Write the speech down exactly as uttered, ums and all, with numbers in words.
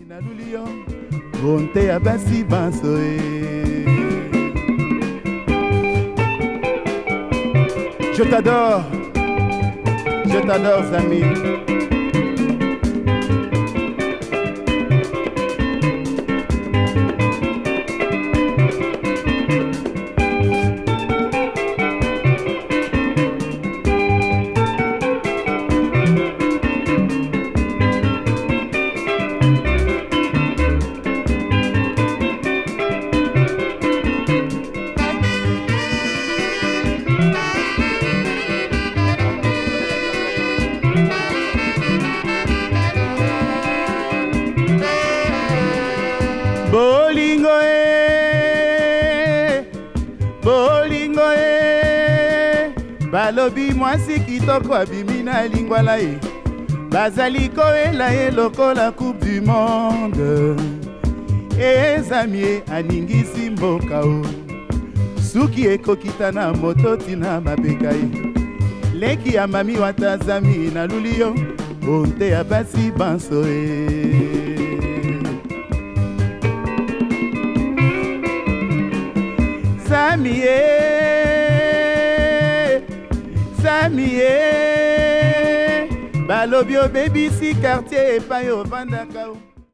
Nalulio, bonte ya basi bansoe. Je t'adore, je t'adore, Zami. Bolingo e, bolingo e, balobi mwasi kitoko abimi na lingwala e, bazali koela e lokola coupe du monde, ezamie aningisi mboka o, suki ekokita na moto tina mapeka e, leki ya mami watazami na lulio, bonte ya basi banso e. Zami e, Zami e, balobio baby si quartier e payo vandaka o.